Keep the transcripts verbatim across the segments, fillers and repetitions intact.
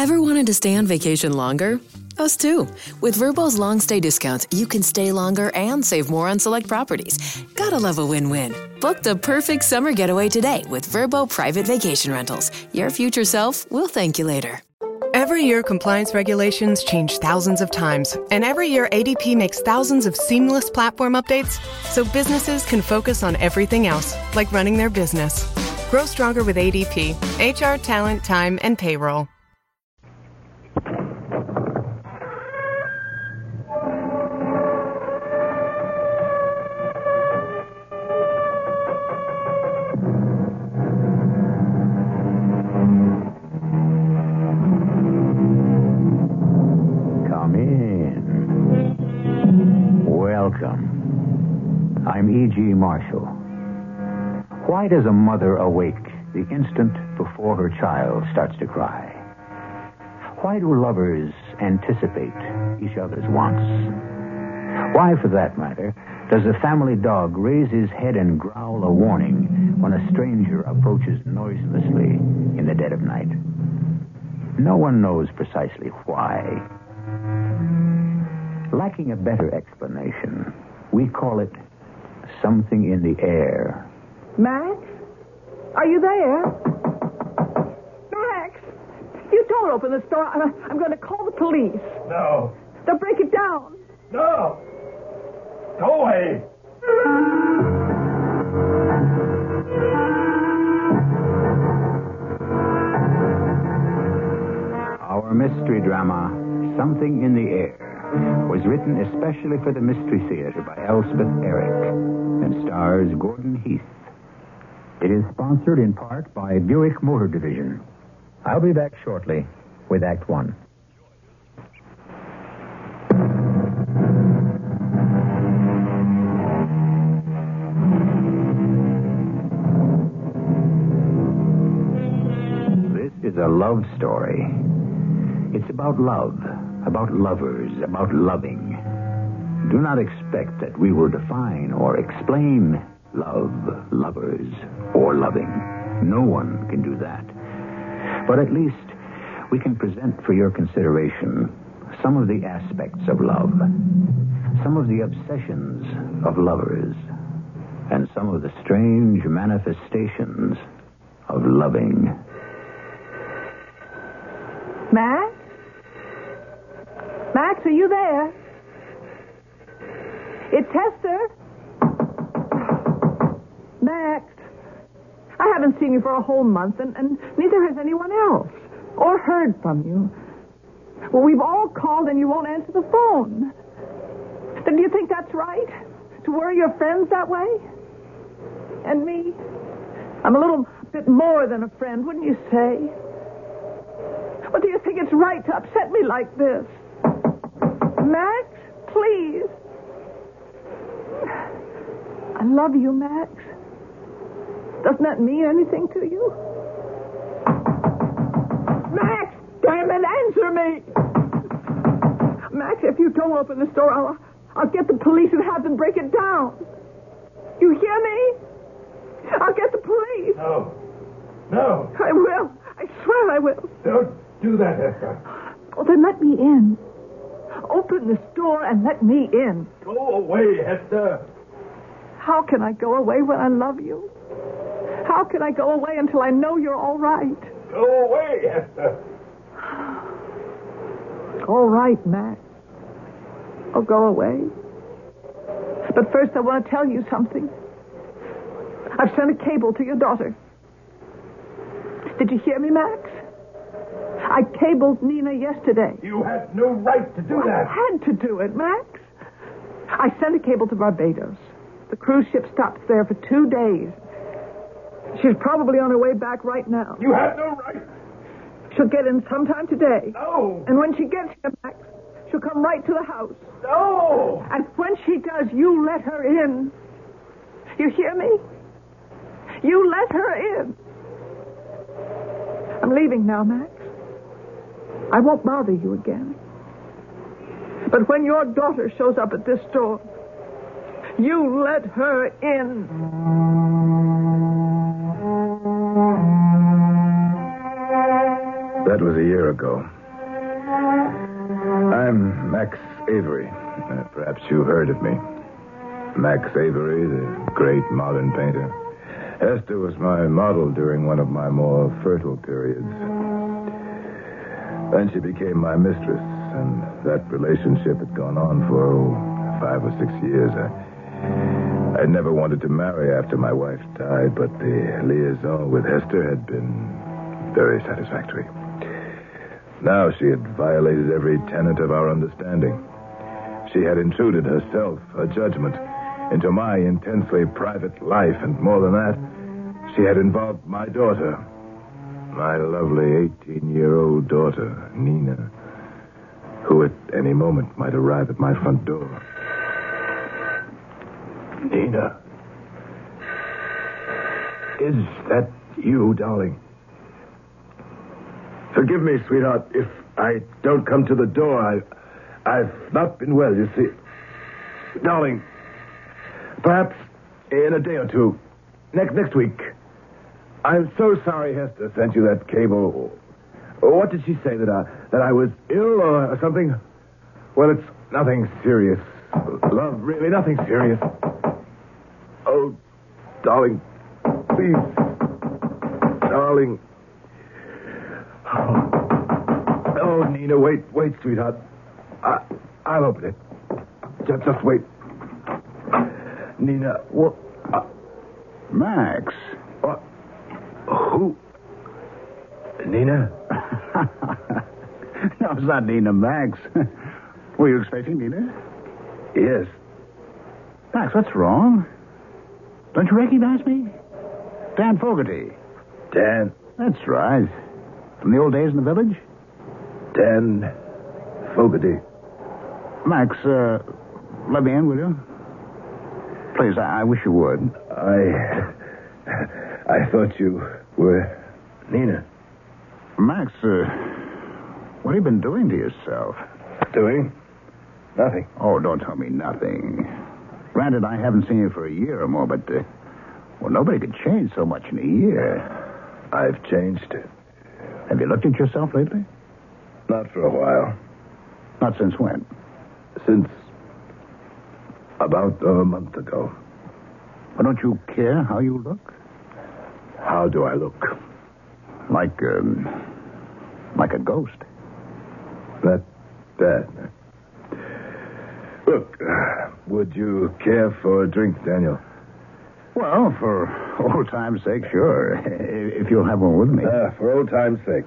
Ever wanted to stay on vacation longer? Us too. With Vrbo's long stay discounts, you can stay longer and save more on select properties. Gotta love a win-win. Book the perfect summer getaway today with Vrbo Private Vacation Rentals. Your future self will thank you later. Every year, compliance regulations change thousands of times. And every year, A D P makes thousands of seamless platform updates so businesses can focus on everything else, like running their business. Grow stronger with A D P. H R, talent, time, and payroll. I'm E G. Marshall. Why does a mother awake the instant before her child starts to cry? Why do lovers anticipate each other's wants? Why, for that matter, does a family dog raise his head and growl a warning when a stranger approaches noiselessly in the dead of night? No one knows precisely why. Lacking a better explanation, we call it something in the air. Max? Are you there? Max! You don't open the store. I'm, I'm going to call the police. No. They'll break it down. No. Go away. Our mystery drama, Something in the Air, was written especially for the Mystery Theater by Elspeth Eric and stars Gordon Heath. It is sponsored in part by Buick Motor Division. I'll be back shortly with Act One. This is a love story. It's about love. About lovers, about loving. Do not expect that we will define or explain love, lovers, or loving. No one can do that. But at least we can present for your consideration some of the aspects of love, some of the obsessions of lovers, and some of the strange manifestations of loving. Max? Max, are you there? It's Hester. Max, I haven't seen you for a whole month, and, and neither has anyone else, or heard from you. Well, we've all called, and you won't answer the phone. Then do you think that's right? To worry your friends that way? And me? I'm a little bit more than a friend, wouldn't you say? But do you think it's right to upset me like this? Max, please. I love you, Max. Doesn't that mean anything to you? Max, damn it, answer me. Max, if you don't open the store, I'll, I'll get the police and have them break it down. You hear me? I'll get the police. No. No. I will. I swear I will. Don't do that, Hester. Oh, then let me in. Open the store and let me in. Go away, Hester. How can I go away when I love you? How can I go away until I know you're all right? Go away, Hester. All right, Max. I'll go away. But first I want to tell you something. I've sent a cable to your daughter. Did you hear me, Max? I cabled Nina yesterday. You had no right to do well, that. I had to do it, Max. I sent a cable to Barbados. The cruise ship stops there for two days. She's probably on her way back right now. You had no right. She'll get in sometime today. No. And when she gets here, Max, she'll come right to the house. No. And when she does, you let her in. You hear me? You let her in. I'm leaving now, Max. I won't bother you again. But when your daughter shows up at this store, you let her in. That was a year ago. I'm Max Avery. Uh, perhaps you heard of me. Max Avery, the great modern painter. Esther was my model during one of my more fertile periods. Then she became my mistress, and that relationship had gone on for oh, five or six years. I, I never wanted to marry after my wife died, but the liaison with Esther had been very satisfactory. Now she had violated every tenet of our understanding. She had intruded herself, her judgment, into my intensely private life, and more than that, she had involved my daughter, my lovely eighteen-year-old daughter, Nina, who at any moment might arrive at my front door. Nina. Is that you, darling? Forgive me, sweetheart, if I don't come to the door. I, I've not been well, you see. Darling, perhaps in a day or two, next next week. I'm so sorry Hester sent you that cable. What did she say, that I, that I was ill or something? Well, it's nothing serious. Love, really, nothing serious. Oh, darling, please. Darling. Oh, oh Nina, wait, wait, sweetheart. I, I'll open it. Just, just wait. Nina, what? Uh, Max. What? Who? Nina? No, it's not Nina, Max. Were you expecting Nina? Yes. Max, what's wrong? Don't you recognize me? Dan Fogarty. Dan? That's right. From the old days in the village? Dan Fogarty. Max, uh, let me in, will you? Please, I, I wish you would. I... I thought you were Nina. Max, uh, what have you been doing to yourself? Doing? Nothing. Oh, don't tell me nothing. Granted, I haven't seen you for a year or more, but, uh, well, nobody could change so much in a year. I've changed. Have you looked at yourself lately? Not for a while. Not since when? Since about a month ago. Well, don't you care how you look? How do I look? Like, um, like a ghost. That bad. Look, uh, would you care for a drink, Daniel? Well, for old time's sake, sure. If you'll have one with me. Uh, for old time's sake.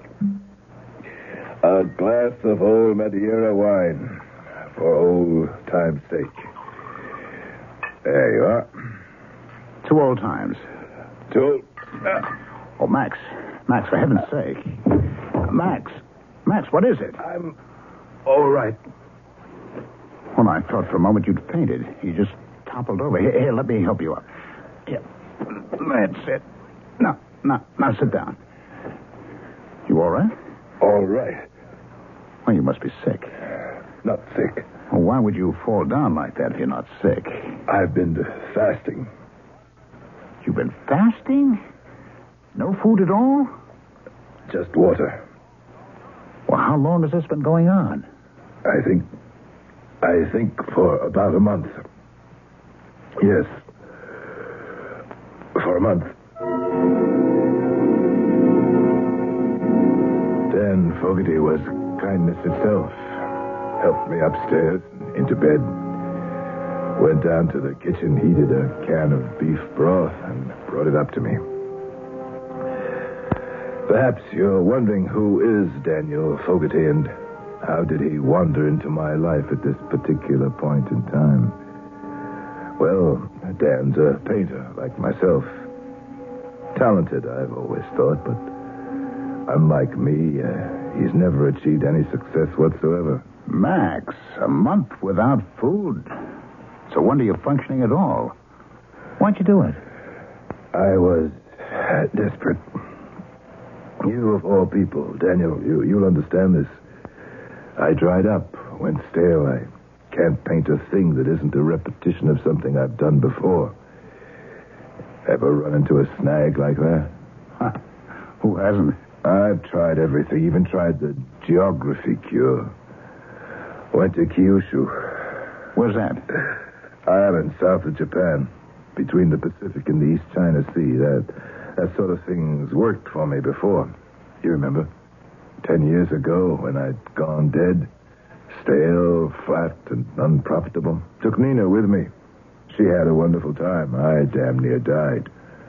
A glass of old Madeira wine. For old time's sake. There you are. Two old times. Two. Uh, oh, Max. Max, for heaven's sake. Uh, Max. Max, what is it? I'm all right. Well, I thought for a moment you'd fainted. You just toppled over. Here, here, let me help you up. Here. That's it. Now, now, now sit down. You all right? All right. Well, you must be sick. Not sick. Well, why would you fall down like that if you're not sick? I've been fasting. You've been fasting? No food at all? Just water. Well, how long has this been going on? I think... I think for about a month. Yes. For a month. Dan Fogarty was kindness itself. Helped me upstairs, into bed. Went down to the kitchen, heated a can of beef broth, and brought it up to me. Perhaps you're wondering who is Daniel Fogarty and how did he wander into my life at this particular point in time? Well, Dan's a painter, like myself. Talented, I've always thought, but unlike me, uh, he's never achieved any success whatsoever. Max, a month without food. It's a wonder you're functioning at all. Why'd you do it? I was uh, desperate. You, of all people, Daniel, you, you'll understand this. I dried up, went stale. I can't paint a thing that isn't a repetition of something I've done before. Ever run into a snag like that? Huh. Who hasn't? I've tried everything, even tried the geography cure. Went to Kyushu. Where's that? Island south of Japan, between the Pacific and the East China Sea. That that sort of thing's worked for me before. You remember? Ten years ago, when I'd gone dead, stale, flat, and unprofitable. Took Nina with me. She had a wonderful time. I damn near died.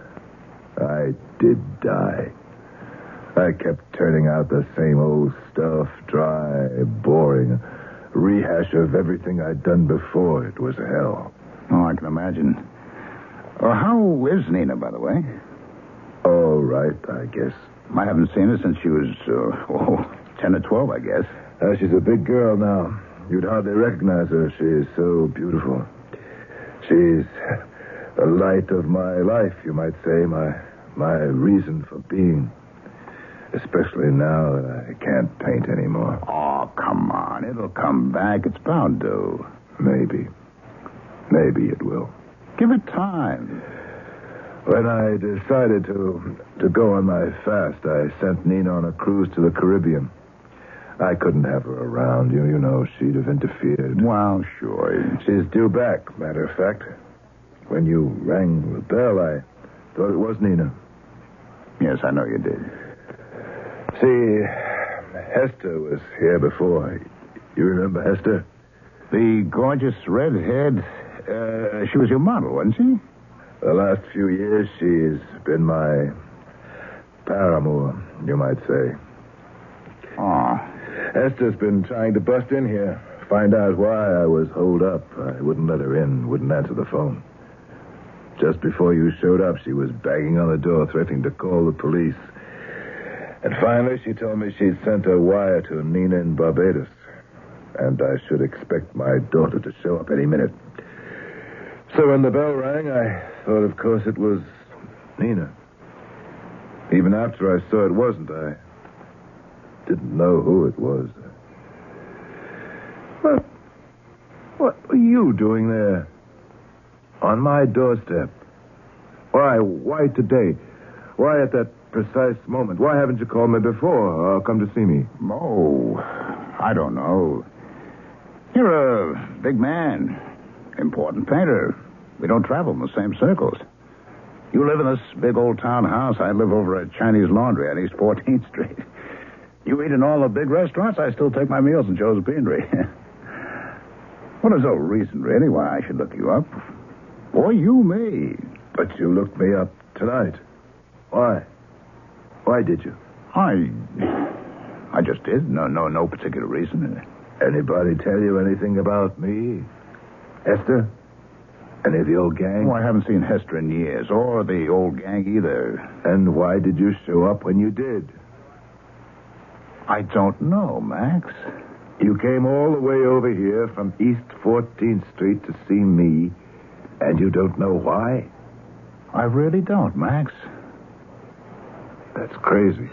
I did die. I kept turning out the same old stuff, dry, boring, rehash of everything I'd done before. It was hell. Oh, I can imagine. Well, how is Nina, by the way? All right, I guess. I haven't seen her since she was, uh, oh, ten or twelve, I guess. Uh, she's a big girl now. You'd hardly recognize her. She is so beautiful. She's the light of my life, you might say, my my reason for being. Especially now that I can't paint anymore. Oh, come on. It'll come back. It's bound to. Maybe. Maybe it will. Give it time. When I decided to to go on my fast, I sent Nina on a cruise to the Caribbean. I couldn't have her around. You, you know, she'd have interfered. Well, sure. She's due back, matter of fact. When you rang the bell, I thought it was Nina. Yes, I know you did. See, Hester was here before. You remember Hester? The gorgeous redhead. Uh, she was your model, wasn't she? The last few years, she's been my paramour, you might say. Oh. Hester's been trying to bust in here, find out why I was holed up. I wouldn't let her in, wouldn't answer the phone. Just before you showed up, she was banging on the door, threatening to call the police. And finally, she told me she'd sent a wire to Nina in Barbados. And I should expect my daughter to show up any minute. So when the bell rang, I thought, of course, it was Nina. Even after I saw it wasn't, I didn't know who it was. What, what were you doing there? On my doorstep? Why, why today? Why at that precise moment? Why haven't you called me before or come to see me? Oh, I don't know. You're a big man, important painter. We don't travel in the same circles. You live in this big old town house. I live over at Chinese Laundry on East fourteenth Street. You eat in all the big restaurants. I still take my meals in Joe's Beanery. Well, there's no reason, really, why I should look you up. Or you me. But you looked me up tonight. Why? Why did you? I... I just did. No, no, no particular reason. Anybody tell you anything about me? Hester? Any of the old gang? Oh, I haven't seen Hester in years, or the old gang either. And why did you show up when you did? I don't know, Max. You came all the way over here from East fourteenth Street to see me, and you don't know why? I really don't, Max. That's crazy.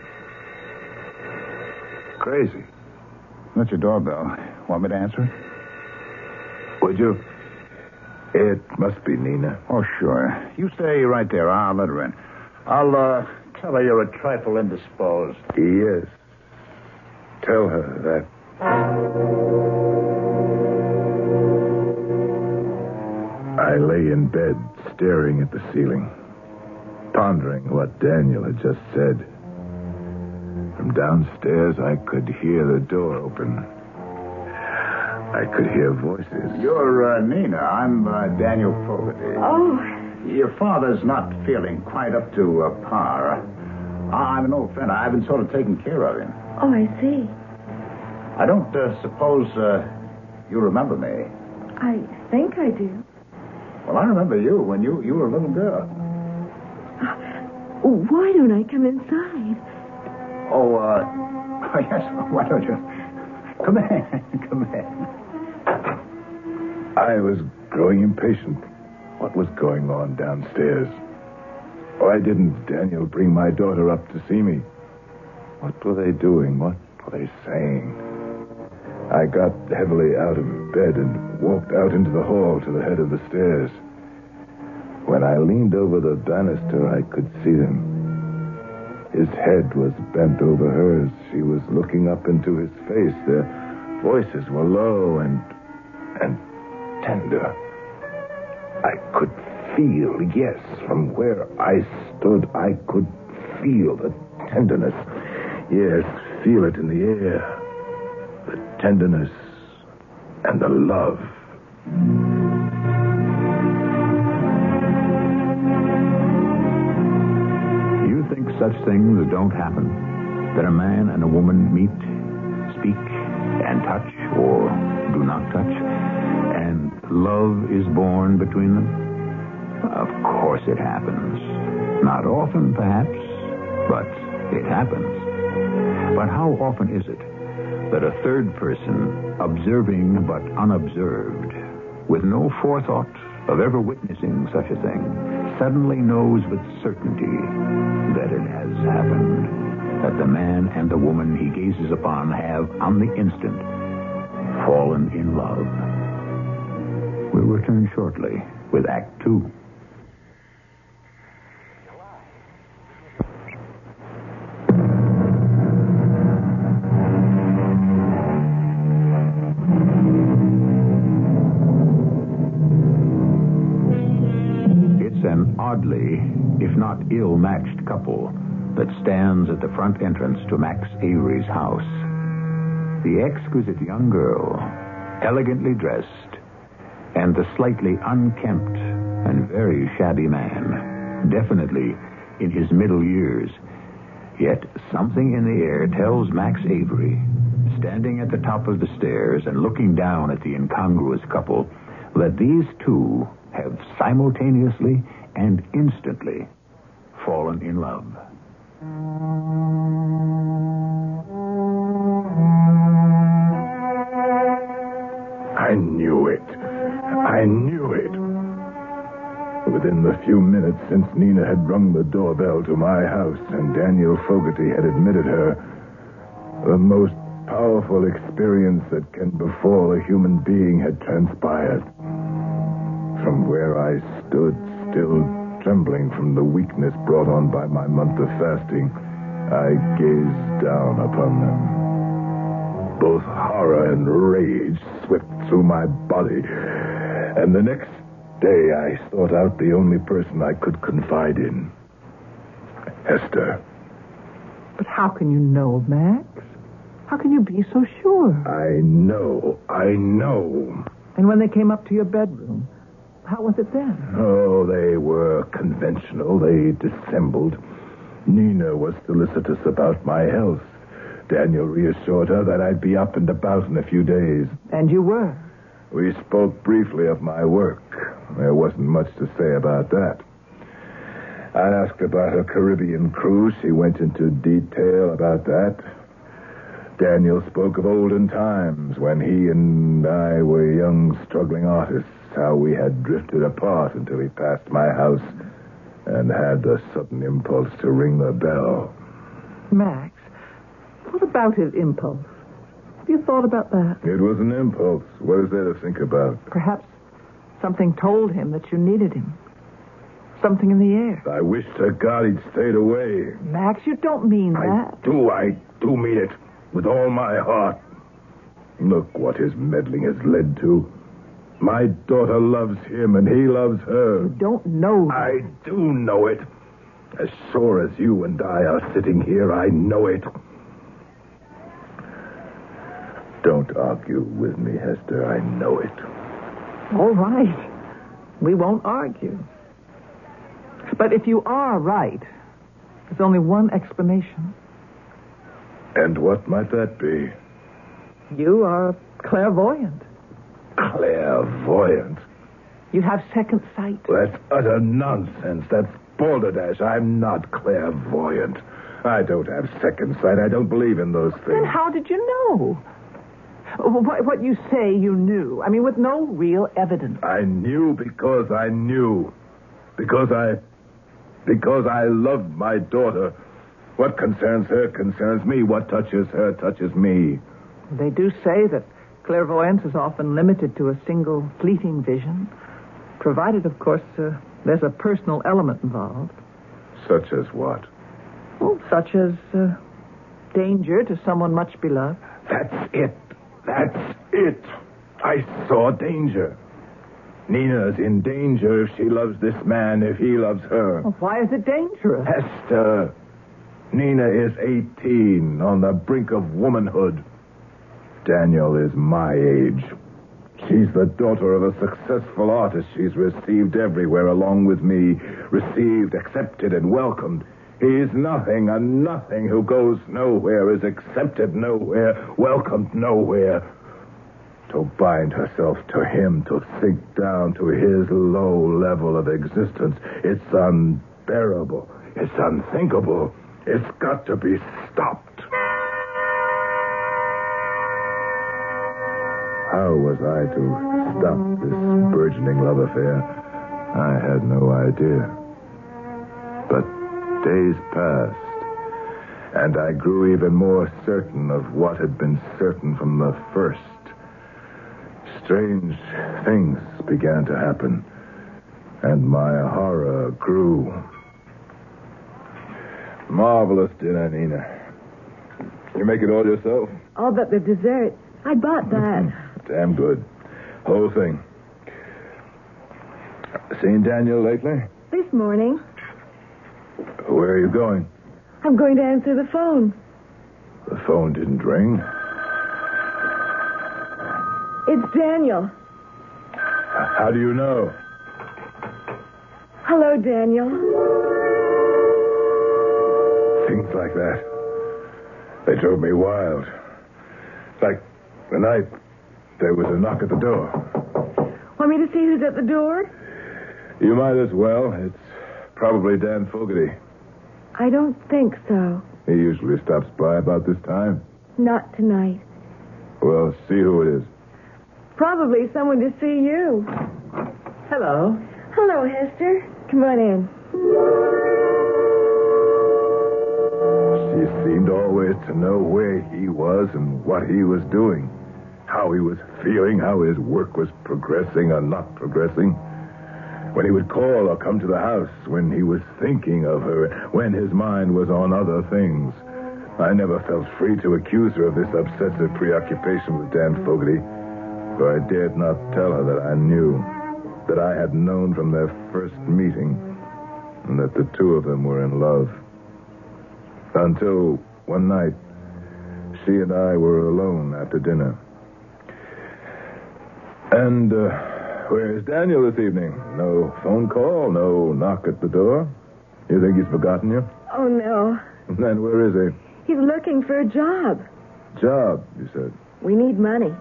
Crazy. That's your doorbell. Want me to answer it? Would you? It must be Nina. Oh, sure. You stay right there. I'll let her in. I'll, uh, tell her you're a trifle indisposed. Yes. Tell her that. I lay in bed, staring at the ceiling, pondering what Daniel had just said. From downstairs, I could hear the door open. I could hear voices. You're, uh, Nina. I'm, uh, Daniel Fogarty. Oh. Your father's not feeling quite up to uh, par. Uh, I'm an old friend. I've been sort of taking care of him. Oh, I see. I don't uh, suppose uh, you remember me. I think I do. Well, I remember you when you, you were a little girl. Uh, why don't I come inside? Oh, uh, oh, yes. Why don't you? Come in. Come in. I was growing impatient. What was going on downstairs? Why didn't Daniel bring my daughter up to see me? What were they doing? What were they saying? I got heavily out of bed and walked out into the hall to the head of the stairs. When I leaned over the banister, I could see him. His head was bent over hers. She was looking up into his face. Their voices were low and and tender. I could feel, yes, from where I stood, I could feel the tenderness. Yes, feel it in the air. The tenderness and the love. You think such things don't happen? That a man and a woman meet, speak, and touch, or do not touch, and love is born between them? Of course it happens. Not often, perhaps, but it happens. But how often is it that a third person, observing but unobserved, with no forethought of ever witnessing such a thing, suddenly knows with certainty that it has happened, that the man and the woman he gazes upon have, on the instant, fallen in love? We'll return shortly with Act Two. An oddly, if not ill-matched couple that stands at the front entrance to Max Avery's house. The exquisite young girl, elegantly dressed, and the slightly unkempt and very shabby man, definitely in his middle years. Yet something in the air tells Max Avery, standing at the top of the stairs and looking down at the incongruous couple, that these two have simultaneously and instantly fallen in love. I knew it. I knew it. Within the few minutes since Nina had rung the doorbell to my house and Daniel Fogarty had admitted her, the most powerful experience that can befall a human being had transpired. From where I stood, still trembling from the weakness brought on by my month of fasting, I gazed down upon them. Both horror and rage swept through my body. And the next day I sought out the only person I could confide in. Hester. But how can you know, Max? How can you be so sure? I know. I know. And when they came up to your bedroom, how was it then? Oh, they were conventional. They dissembled. Nina was solicitous about my health. Daniel reassured her that I'd be up and about in a few days. And you were? We spoke briefly of my work. There wasn't much to say about that. I asked about her Caribbean cruise. She went into detail about that. Daniel spoke of olden times when he and I were young, struggling artists, how we had drifted apart until he passed my house and had the sudden impulse to ring the bell. Max, what about his impulse? Have you thought about that? It was an impulse. What is there to think about? Perhaps something told him that you needed him. Something in the air. I wish to God he'd stayed away. Max, you don't mean I that. do, I do mean it. With all my heart. Look what his meddling has led to. My daughter loves him and he loves her. You don't know that. I do know it. As sure as you and I are sitting here, I know it. Don't argue with me, Hester. I know it. All right. We won't argue. But if you are right, there's only one explanation. And what might that be? You are clairvoyant. Clairvoyant? You have second sight. That's utter nonsense. That's balderdash. I'm not clairvoyant. I don't have second sight. I don't believe in those things. Then how did you know? What, what you say you knew. I mean, with no real evidence. I knew because I knew. Because I... Because I loved my daughter. What concerns her concerns me. What touches her touches me. They do say that clairvoyance is often limited to a single fleeting vision, provided, of course, uh, there's a personal element involved. Such as what? Well, such as uh, danger to someone much beloved. That's it. That's it. I saw danger. Nina's in danger if she loves this man, if he loves her. Well, why is it dangerous? Hester, Nina is eighteen, on the brink of womanhood. Daniel is my age. She's the daughter of a successful artist. She's received everywhere along with me. Received, accepted, and welcomed. He's nothing, a nothing who goes nowhere, is accepted nowhere, welcomed nowhere. To bind herself to him, to sink down to his low level of existence, it's unbearable. It's unthinkable. It's got to be stopped. How was I to stop this burgeoning love affair? I had no idea. But days passed, and I grew even more certain of what had been certain from the first. Strange things began to happen, and my horror grew. Marvelous dinner, Nina. You make it all yourself? All but the dessert. I bought that. Damn good. Whole thing. Seen Daniel lately? This morning. Where are you going? I'm going to answer the phone. The phone didn't ring. It's Daniel. How do you know? Hello, Daniel. Things like that. They drove me wild. Like the night there was a knock at the door. Want me to see who's at the door? You might as well. It's probably Dan Fogarty. I don't think so. He usually stops by about this time. Not tonight. Well, see who it is. Probably someone to see you. Hello. Hello, Hester. Come on in. She seemed always to know where he was and what he was doing. How he was feeling, how his work was progressing or not progressing. When he would call or come to the house, when he was thinking of her, when his mind was on other things. I never felt free to accuse her of this obsessive preoccupation with Dan Fogarty, for I dared not tell her that I knew, that I had known from their first meeting, and that the two of them were in love. Until one night, she and I were alone after dinner. And, uh, where's Daniel this evening? No phone call, no knock at the door? You think he's forgotten you? Oh, no. Then where is he? He's looking for a job. Job, you said. We need money.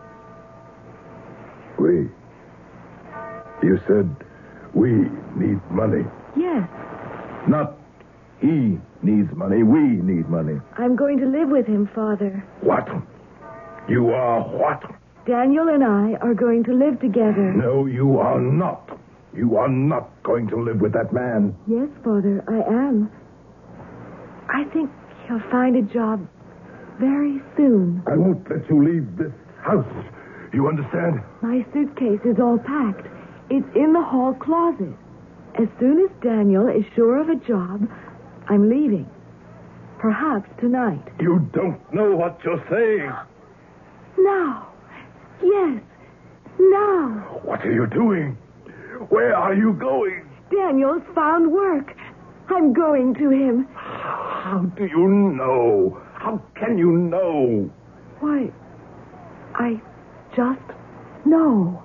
We? You said we need money. Yes. Not he needs money, we need money. I'm going to live with him, Father. What? You are what? Daniel and I are going to live together. No, you are not. You are not going to live with that man. Yes, Father, I am. I think he'll find a job very soon. I won't let you leave this house. You understand? My suitcase is all packed. It's in the hall closet. As soon as Daniel is sure of a job, I'm leaving. Perhaps tonight. You don't know what you're saying. Now. Yes. Now. What are you doing? Where are you going? Daniel's found work. I'm going to him. How do you know? How can you know? Why, I just know.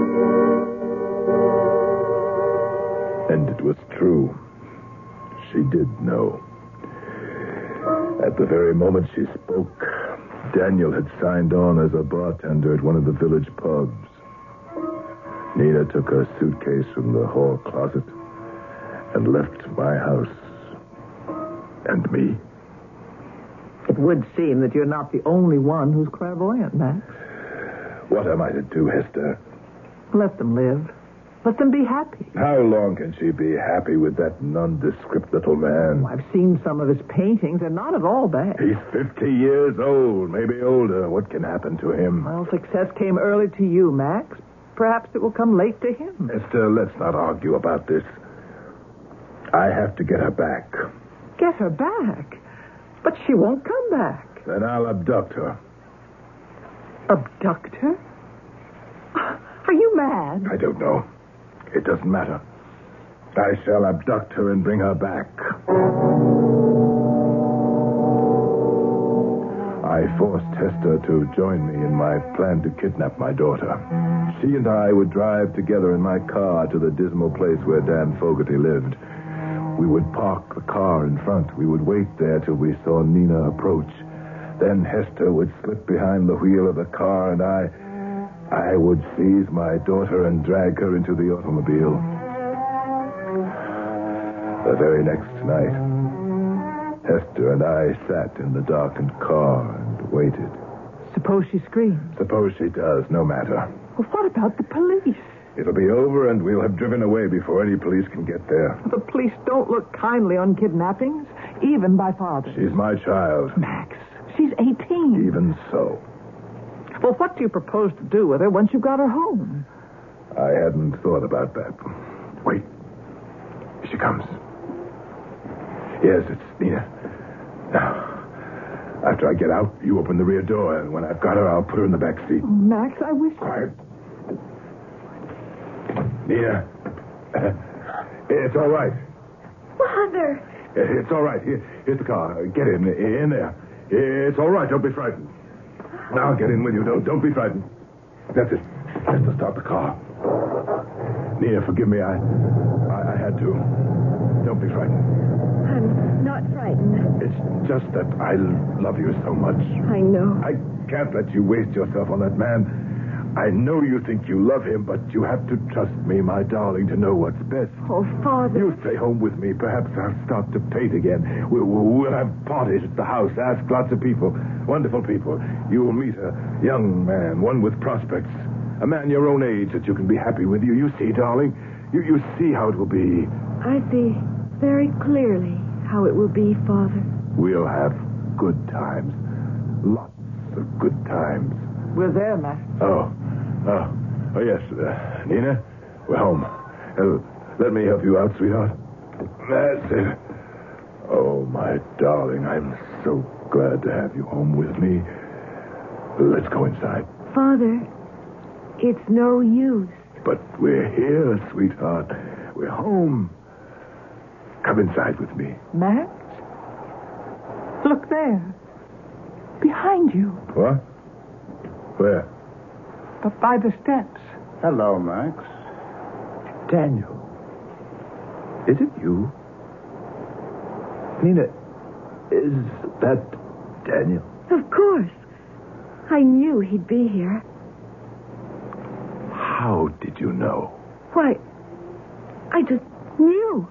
And it was true. She did know. At the very moment she spoke, Daniel had signed on as a bartender at one of the village pubs. Nina took her suitcase from the hall closet and left my house. And me. It would seem that you're not the only one who's clairvoyant, Max. What am I to do, Hester? Let them live. Let them be happy. How long can she be happy with that nondescript little man? Oh, I've seen some of his paintings. They're not at all bad. He's fifty years old, maybe older. What can happen to him? Well, success came early to you, Max. Perhaps it will come late to him. Esther, let's not argue about this. I have to get her back. Get her back? But she won't come back. Then I'll abduct her. Abduct her? Are you mad? I don't know. It doesn't matter. I shall abduct her and bring her back. I forced Hester to join me in my plan to kidnap my daughter. She and I would drive together in my car to the dismal place where Dan Fogarty lived. We would park the car in front. We would wait there till we saw Nina approach. Then Hester would slip behind the wheel of the car, and I... I would seize my daughter and drag her into the automobile. The very next night, Hester and I sat in the darkened car and waited. Suppose she screams. Suppose she does, no matter. Well, what about the police? It'll be over and we'll have driven away before any police can get there. The police don't look kindly on kidnappings, even by fathers. She's my child. Max, she's eighteen. Even so. Well, what do you propose to do with her once you've got her home? I hadn't thought about that. Wait. Here she comes. Yes, it's Nina. Now, after I get out, you open the rear door, and when I've got her, I'll put her in the back seat. Max, I wish... Quiet. Nina. It's all right. Father. It's all right. Here, here's the car. Get in. In there. It's all right. Don't be frightened. Now I'll get in with you. Don't, don't be frightened. That's it. Just to start the car. Nina, forgive me. I, I, I had to. Don't be frightened. I'm not frightened. It's just that I love you so much. I know. I can't let you waste yourself on that man. I know you think you love him, but you have to trust me, my darling, to know what's best. Oh, Father. You stay home with me. Perhaps I'll start to paint again. We'll, we'll have parties at the house. Ask lots of people. Wonderful people. You will meet a young man, one with prospects. A man your own age that you can be happy with. You, you see, darling? You, you see how it will be. I see very clearly how it will be, Father. We'll have good times. Lots of good times. We're there, Max. Oh. Oh. Oh, yes. Uh, Nina, we're home. Uh, let me help you out, sweetheart. That's it. Oh, my darling, I'm so glad to have you home with me. Let's go inside. Father, it's no use. But we're here, sweetheart. We're home. Come inside with me. Max? Look there. Behind you. What? Where? But by the steps. Hello, Max. Daniel. Is it you? Nina, is that Daniel? Of course. I knew he'd be here. How did you know? Why, I just knew.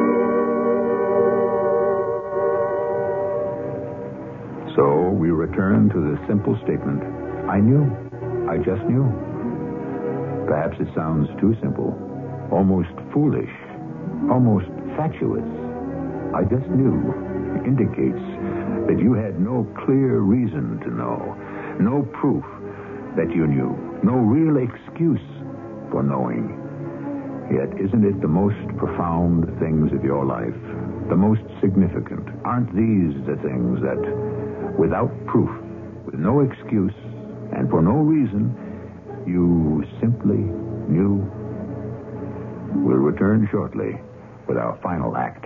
So we return to the simple statement. I knew. I just knew. Perhaps it sounds too simple, almost foolish, almost fatuous. I just knew indicates that you had no clear reason to know, no proof that you knew, no real excuse for knowing. Yet isn't it the most profound things of your life, the most significant? Aren't these the things that, without proof, with no excuse, and for no reason, you simply knew? We'll return shortly with our final act.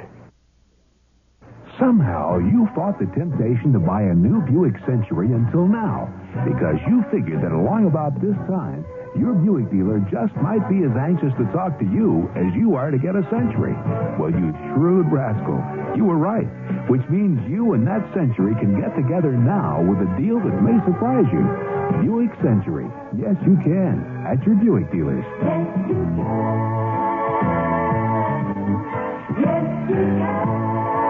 Somehow you fought the temptation to buy a new Buick Century until now, because you figured that along about this time, your Buick dealer just might be as anxious to talk to you as you are to get a Century. Well, you shrewd rascal, you were right, which means you and that Century can get together now with a deal that may surprise you. Buick Century. Yes, you can. At your Buick dealers. Yes, you can. Yes, you can.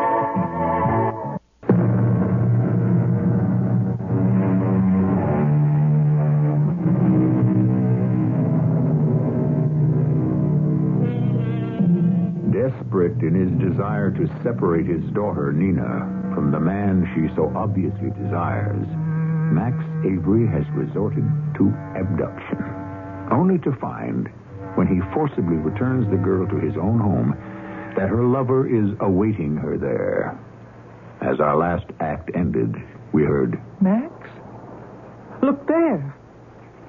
Desperate in his desire to separate his daughter, Nina, from the man she so obviously desires, Max Avery has resorted to abduction, only to find, when he forcibly returns the girl to his own home, that her lover is awaiting her there. As our last act ended, we heard, Max? Look there.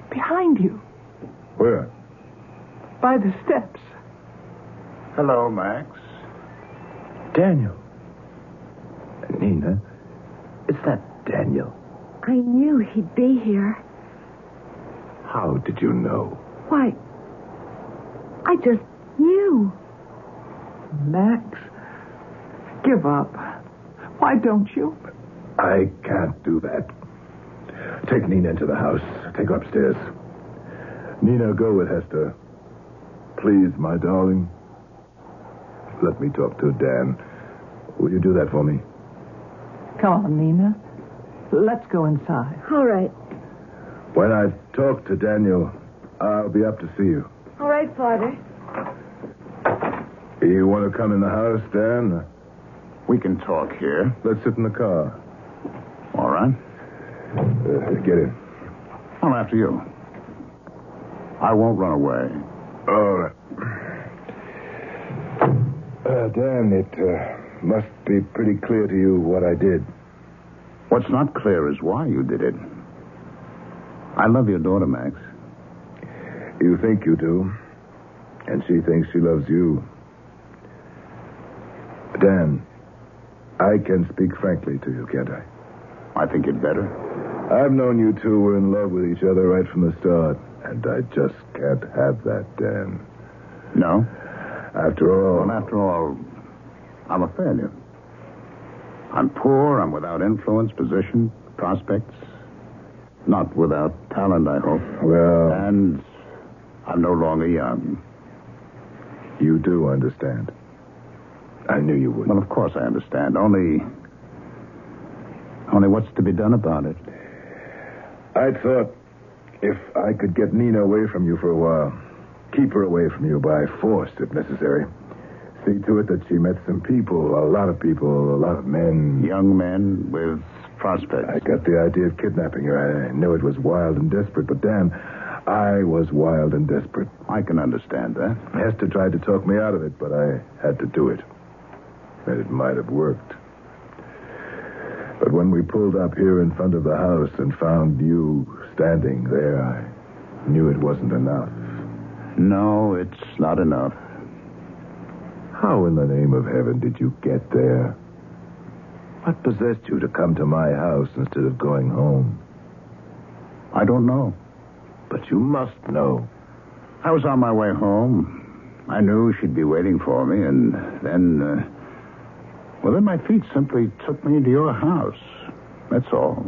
Behind you, Where? by the steps. Hello, Max. Daniel. Nina, is that Daniel? I knew he'd be here. How did you know? Why, I just knew. Max, give up. Why don't you? I can't do that. Take Nina into the house. Take her upstairs. Nina, go with Hester. Please, my darling. Let me talk to Dan. Will you do that for me? Come on, Nina. Let's go inside. All right. When I've talked to Daniel, I'll be up to see you. All right, Father. You want to come in the house, Dan? We can talk here. Let's sit in the car. All right. Uh, get in. Well, after you. I won't run away. All right. Uh, Dan, it uh, must be pretty clear to you what I did. What's not clear is why you did it. I love your daughter, Max. You think you do, and she thinks she loves you. Dan, I can speak frankly to you, can't I? I think you'd better. I've known you two were in love with each other right from the start, and I just can't have that, Dan. No? After all... Well, after all, I'm a failure. I'm poor, I'm without influence, position, prospects. Not without talent, I hope. Well... And I'm no longer young. You do understand. I knew you would. Well, of course I understand. Only... Only what's to be done about it? I thought if I could get Nina away from you for a while, keep her away from you by force, if necessary. See to it that she met some people, a lot of people, a lot of men. Young men with prospects. I got the idea of kidnapping her. I knew it was wild and desperate, but Dan, I was wild and desperate. I can understand that. Hester tried to talk me out of it, but I had to do it. And it might have worked. But when we pulled up here in front of the house and found you standing there, I knew it wasn't enough. No, it's not enough. How in the name of heaven did you get there? What possessed you to come to my house instead of going home? I don't know. But you must know. I was on my way home. I knew she'd be waiting for me, and then... Uh, well, then my feet simply took me into your house. That's all.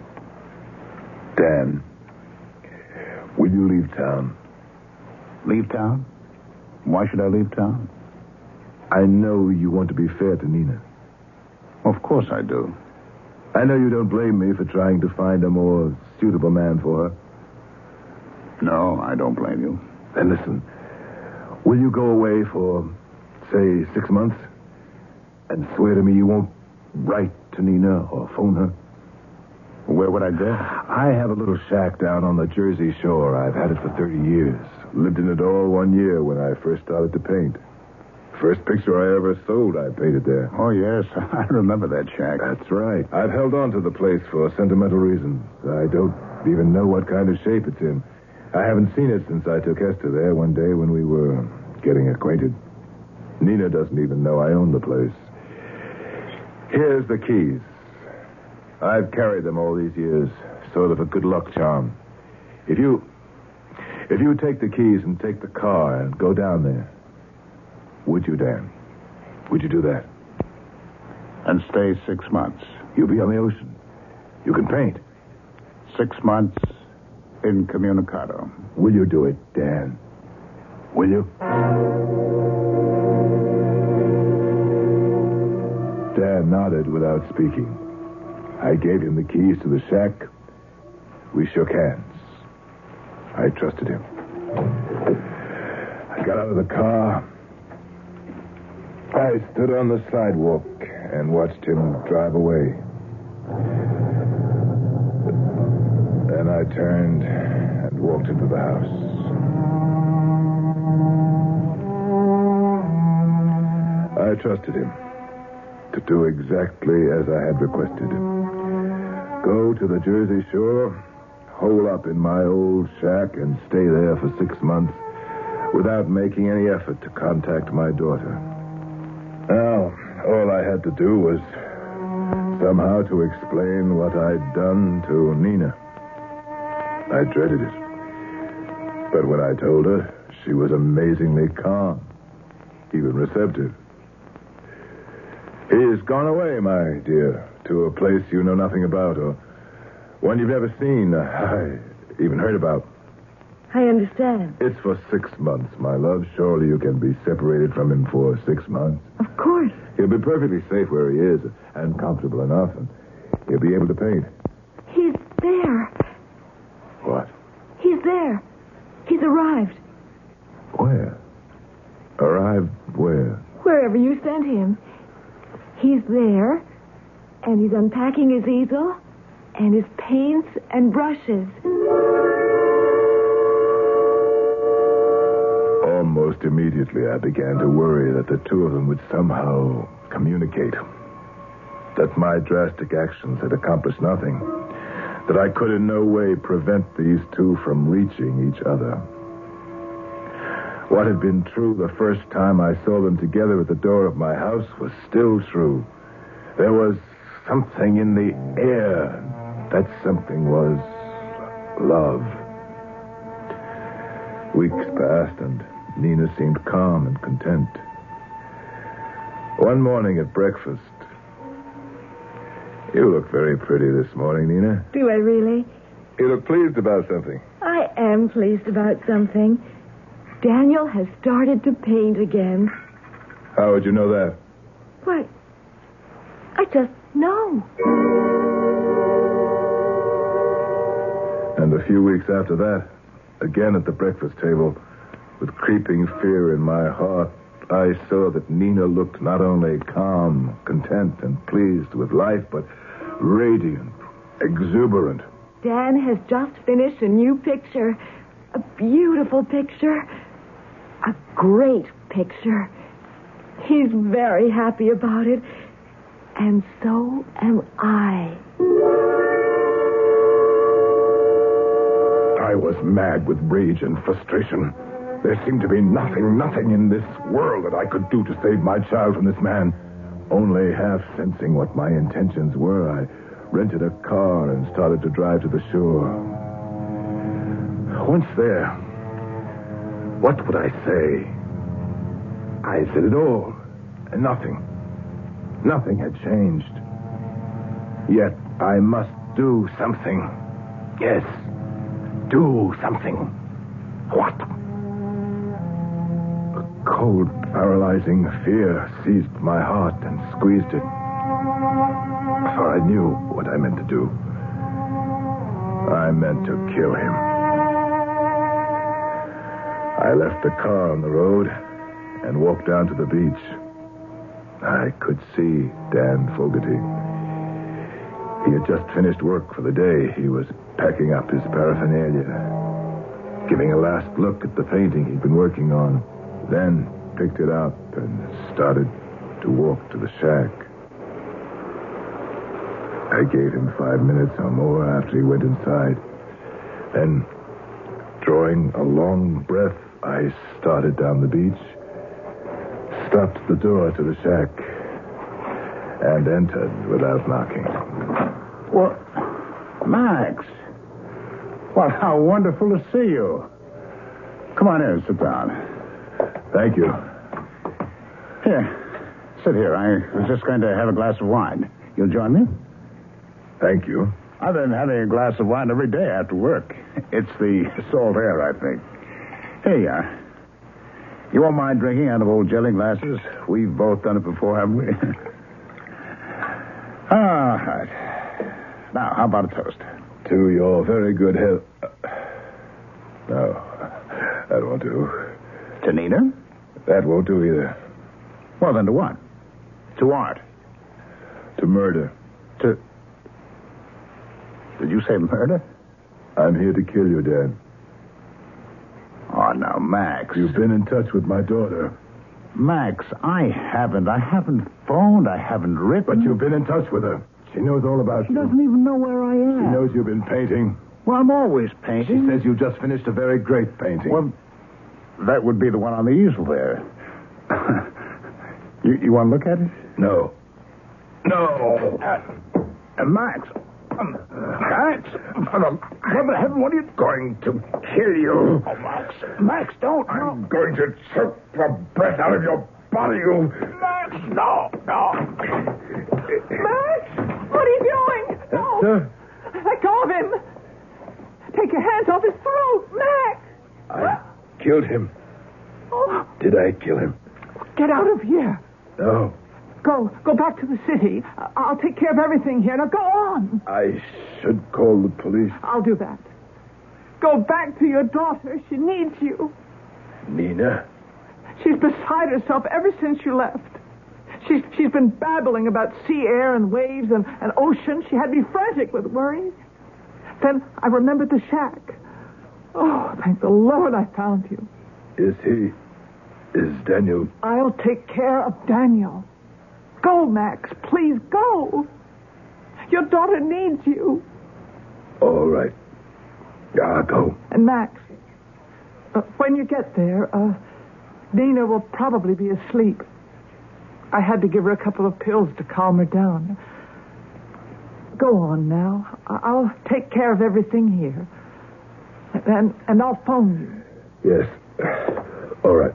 Dan, will you leave town? Leave town? Why should I leave town? I know you want to be fair to Nina. Of course I do. I know you don't blame me for trying to find a more suitable man for her. No, I don't blame you. Then listen. Will you go away for, say, six months? And swear to me you won't write to Nina or phone her? Where would I go? I have a little shack down on the Jersey Shore. I've had it for thirty years. Lived in it all one year when I first started to paint. First picture I ever sold, I painted there. Oh, yes. I remember that shack. That's right. I've held on to the place for sentimental reasons. I don't even know what kind of shape it's in. I haven't seen it since I took Hester there one day when we were getting acquainted. Nina doesn't even know I own the place. Here's the keys. I've carried them all these years, sort of a good luck charm. If you... If you take the keys and take the car and go down there, would you, Dan? Would you do that? And stay six months. You'll be on the ocean. You can paint. Six months incommunicado. Will you do it, Dan? Will you? Dan nodded without speaking. I gave him the keys to the shack. We shook hands. I trusted him. I got out of the car. I stood on the sidewalk and watched him drive away. Then I turned and walked into the house. I trusted him to do exactly as I had requested. Go to the Jersey Shore, hole up in my old shack and stay there for six months without making any effort to contact my daughter. Now, all I had to do was somehow to explain what I'd done to Nina. I dreaded it. But when I told her, she was amazingly calm, even receptive. He's gone away, my dear, to a place you know nothing about, or one you've never seen, uh, even heard about. I understand. It's for six months, my love. Surely you can be separated from him for six months. Of course. He'll be perfectly safe where he is, and comfortable enough, and he'll be able to paint. He's there. What? He's there. He's arrived. Where? Arrived where? Wherever you sent him. He's there, and he's unpacking his easel, and his paints and brushes. Almost immediately, I began to worry that the two of them would somehow communicate. That my drastic actions had accomplished nothing. That I could in no way prevent these two from reaching each other. What had been true the first time I saw them together at the door of my house was still true. There was something in the air. That something was love. Weeks passed, and Nina seemed calm and content. One morning at breakfast... You look very pretty this morning, Nina. Do I really? You look pleased about something. I am pleased about something. Daniel has started to paint again. How would you know that? Why, I just know. And a few weeks after that, again at the breakfast table, with creeping fear in my heart, I saw that Nina looked not only calm, content, and pleased with life, but radiant, exuberant. Dan has just finished a new picture. A beautiful picture. A great picture. He's very happy about it. And so am I. I was mad with rage and frustration. There seemed to be nothing, nothing in this world that I could do to save my child from this man. Only half sensing what my intentions were, I rented a car and started to drive to the shore. Once there, what would I say? I said it all, and nothing. Nothing had changed. Yet I must do something. Yes, do something. What? Cold, paralyzing fear seized my heart and squeezed it. For I knew what I meant to do. I meant to kill him. I left the car on the road and walked down to the beach. I could see Dan Fogarty. He had just finished work for the day. He was packing up his paraphernalia, giving a last look at the painting he'd been working on. Then picked it up and started to walk to the shack. I gave him five minutes or more after he went inside. Then, drawing a long breath, I started down the beach, stopped at the door to the shack, and entered without knocking. Well, Max. Well, how wonderful to see you. Come on in, sit down. Thank you. Here, sit here. I was just going to have a glass of wine. You'll join me? Thank you. I've been having a glass of wine every day after work. It's the salt air, I think. Here you are. You won't mind drinking out of old jelly glasses? We've both done it before, haven't we? All right. Now, how about a toast? To your very good health. No, that won't do. To Nina? That won't do either. Well, then to what? To art? To murder. To... Did you say murder? I'm here to kill you, Dan. Oh, now, Max. You've been in touch with my daughter. Max, I haven't. I haven't phoned. I haven't written. But you've been in touch with her. She knows all about She you. doesn't even know where I am. She knows you've been painting. Well, I'm always She painting. says you just finished a very great painting. Well, that would be the one on the easel there. you, you want to look at it? No. No. Uh, Max. Um, Max. For the love of heaven, what are you going to kill you? Oh, Max. Max, don't. I'm going to choke the breath out of your body, you... Max, no, no. Max! What are you doing? No! Esther? Let go of him! Take your hands off his throat! Max! I killed him. Oh, Did I kill him? get out of here. No. Go. Go back to the city. I- I'll take care of everything here. Now go on. I should call the police. I'll do that. Go back to your daughter. She needs you. Nina? She's beside herself ever since you left. She's, she's been babbling about sea air and waves and, and ocean. She had me frantic with worry. Then I remembered the shack. Oh, thank the Lord I found you. Is he... Is Daniel... I'll take care of Daniel. Go, Max. Please go. Your daughter needs you. All right. I'll go. And Max, uh, when you get there, uh, Nina will probably be asleep. I had to give her a couple of pills to calm her down. Go on now. I- I'll take care of everything here. And, and I'll phone you. Yes. All right.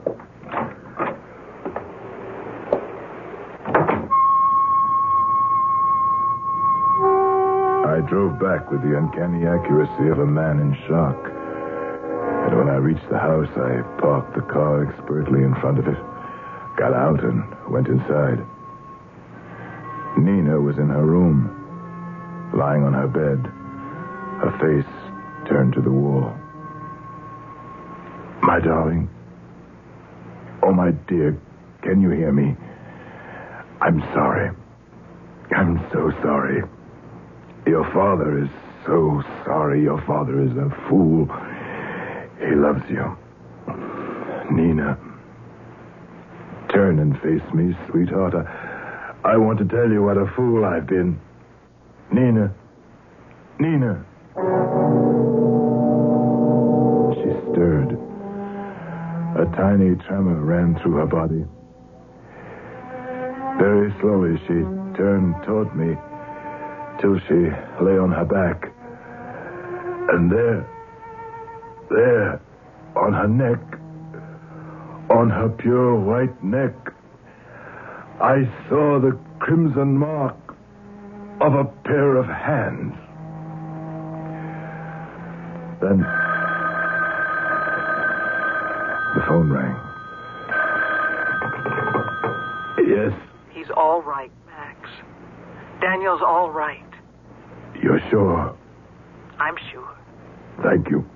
I drove back with the uncanny accuracy of a man in shock. And when I reached the house, I parked the car expertly in front of it, got out, and went inside. Nina was in her room, lying on her bed, her face turned to the wall. My darling. Oh, my dear, can you hear me? I'm sorry. I'm so sorry. Your father is so sorry. Your father is a fool. He loves you. Nina, turn and face me, sweetheart. I, I want to tell you what a fool I've been. Nina. Nina. She stirred. A tiny tremor ran through her body. Very slowly she turned toward me till she lay on her back. And there, there, on her neck, on her pure white neck, I saw the crimson mark of a pair of hands. Then the phone rang. Yes? He's all right, Max. Daniel's all right. You're sure? I'm sure. Thank you.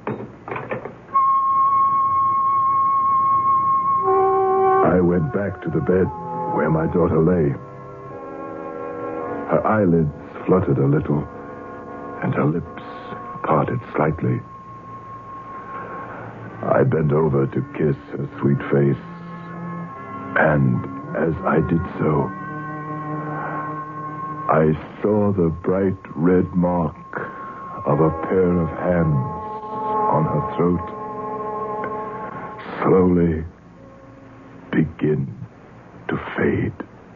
I went back to the bed where my daughter lay. Her eyelids fluttered a little, and her lips parted slightly. I bent over to kiss her sweet face, and as I did so, I saw the bright red mark of a pair of hands on her throat slowly begin to fade.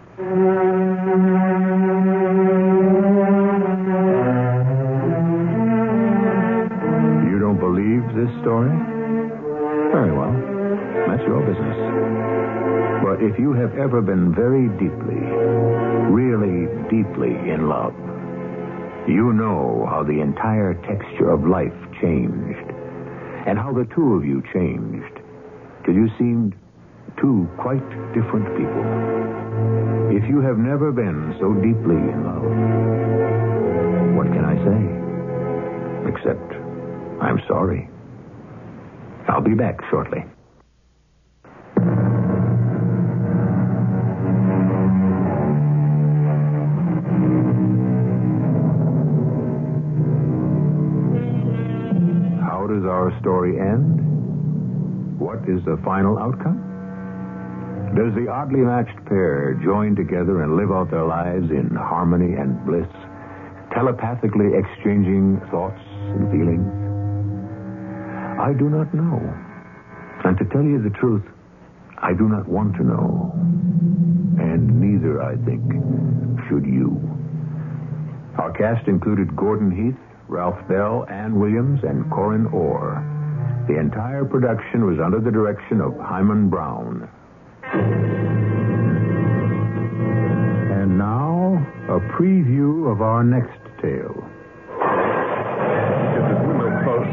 You don't believe this story? Very well. That's your business. But if you have ever been very deeply, really deeply in love, you know how the entire texture of life changed, and how the two of you changed, till you seemed two quite different people. If you have never been so deeply in love, what can I say? Except, I'm sorry. I'll be back shortly. How does our story end? What is the final outcome? Does the oddly matched pair join together and live out their lives in harmony and bliss, telepathically exchanging thoughts and feelings? I do not know. And to tell you the truth, I do not want to know. And neither, I think, should you. Our cast included Gordon Heath, Ralph Bell, Ann Williams, and Corin Orr. The entire production was under the direction of Hyman Brown. And now, a preview of our next tale. Get this window closed.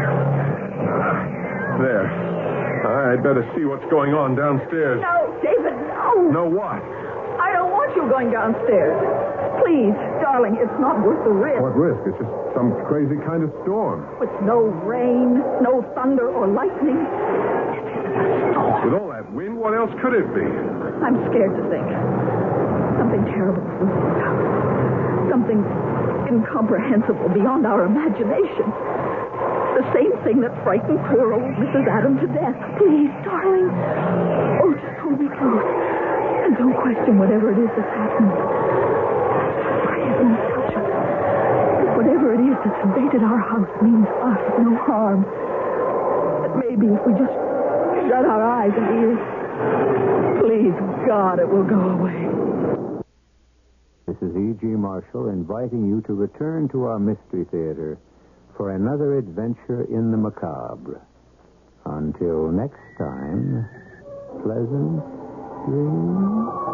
There. I'd better see what's going on downstairs. No, David, no. No what? I don't want you going downstairs. Please, darling, it's not worth the risk. What risk? It's just some crazy kind of storm. With no rain, no thunder or lightning. With all that wind, what else could it be? I'm scared to think. Something terrible. Something incomprehensible beyond our imagination. The same thing that frightened poor old Missus Adam to death. Please, darling. Oh, just hold me close. And don't question whatever it is that's happened. For heaven's touch us. Whatever it is that's invaded our house means us no harm. But maybe if we just shut our eyes and ears, please, God, it will go away. This is E G. Marshall inviting you to return to our Mystery Theater for another adventure in the macabre. Until next time, pleasant dreams.